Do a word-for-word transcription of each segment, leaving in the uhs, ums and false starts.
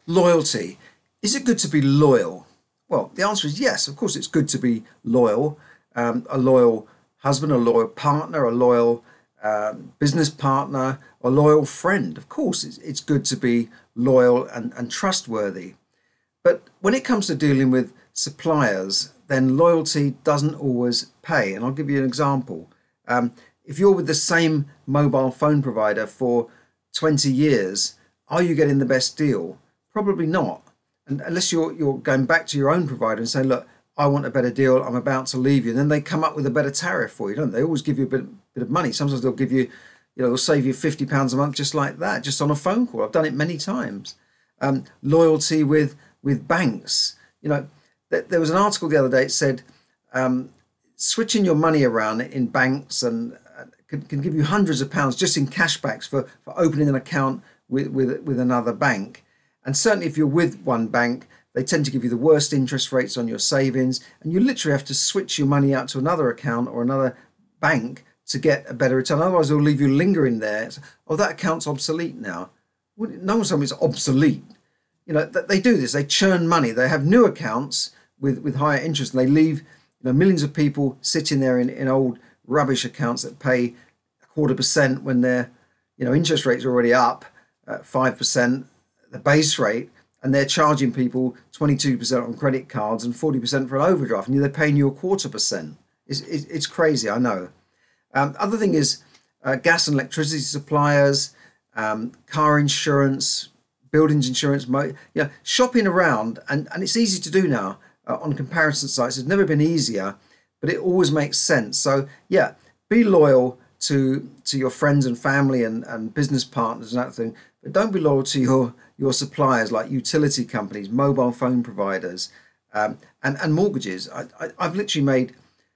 Loyalty. Is it good to be loyal? Well, the answer is yes. Of course, it's good to be loyal. Um, a loyal husband, a loyal partner, a loyal um, business partner, a loyal friend. Of course, it's, it's good to be loyal and, and trustworthy. But when it comes to dealing with suppliers, then loyalty doesn't always pay. And I'll give you an example. Um, if you're with the same mobile phone provider for twenty years, are you getting the best deal? Probably not. And unless you're, you're going back to your own provider and saying, look, I want a better deal, I'm about to leave you. And then they come up with a better tariff for you, don't they? They always give you a bit, bit of money. Sometimes they'll give you, you know, they'll save you fifty pounds a month just like that, just on a phone call. I've done it many times. Um, loyalty with, with banks. You know, th there was an article the other day, it said, um, switching your money around in banks and uh, can, can give you hundreds of pounds just in cashbacks for, for opening an account with, with, with another bank. And certainly if you're with one bank, they tend to give you the worst interest rates on your savings, and you literally have to switch your money out to another account or another bank to get a better return. Otherwise, they'll leave you lingering there. Oh, that account's obsolete now. No one's telling me it's obsolete. You know, they do this. They churn money. They have new accounts with, with higher interest, and they leave, you know, millions of people sitting there in, in old rubbish accounts that pay a quarter percent when their, you know, interest rates are already up at five percent, the base rate, and they're charging people twenty-two percent on credit cards and forty percent for an overdraft, and they're paying you a quarter percent. It's, it's, it's crazy, I know. Um, other thing is uh, gas and electricity suppliers, um, car insurance, buildings insurance, you know, shopping around, and, and it's easy to do now uh, on comparison sites. It's never been easier, but it always makes sense. So yeah, be loyal to to your friends and family and, and business partners and that thing, but don't be loyal to your your suppliers like utility companies, mobile phone providers, um, and, and mortgages. I, I, I've literally made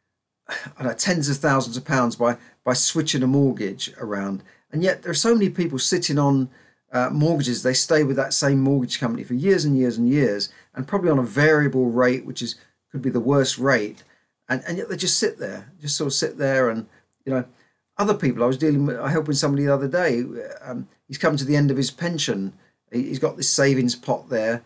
I don't know, tens of thousands of pounds by, by switching a mortgage around. And yet there are so many people sitting on uh, mortgages. They stay with that same mortgage company for years and years and years, and probably on a variable rate, which is could be the worst rate. And, and yet they just sit there, just sort of sit there. And, you know, other people, I was dealing with, I helping somebody the other day. Um, he's come to the end of his pension. He's got this savings pot there,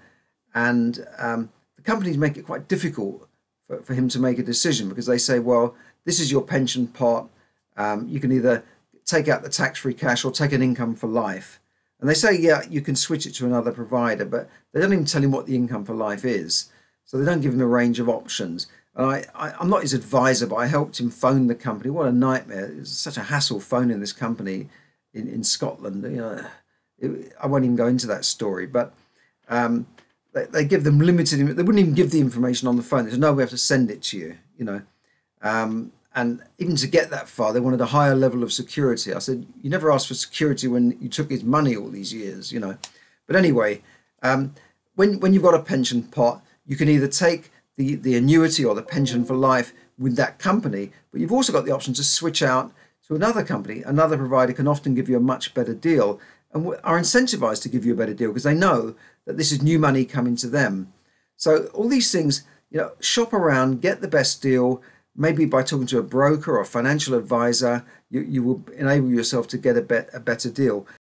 and um, the companies make it quite difficult for, for him to make a decision, because they say, well, this is your pension pot. Um, you can either take out the tax-free cash or take an income for life. And they say, yeah, you can switch it to another provider, but they don't even tell him what the income for life is. So they don't give him a range of options. And I, I, I'm not his advisor, but I helped him phone the company. What a nightmare. It's such a hassle phoning this company in, in Scotland. You know, it, I won't even go into that story, but um, they, they give them limited, they wouldn't even give the information on the phone. There's no way to send it to you, you know. Um, and even to get that far, they wanted a higher level of security. I said, you never asked for security when you took his money all these years, you know. But anyway, um, when, when you've got a pension pot, you can either take the, the annuity or the pension for life with that company, but you've also got the option to switch out to another company. Another provider can often give you a much better deal, and are incentivized to give you a better deal because they know that this is new money coming to them. So all these things, you know, shop around, get the best deal. Maybe by talking to a broker or a financial advisor, you, you will enable yourself to get a, bet, a better deal.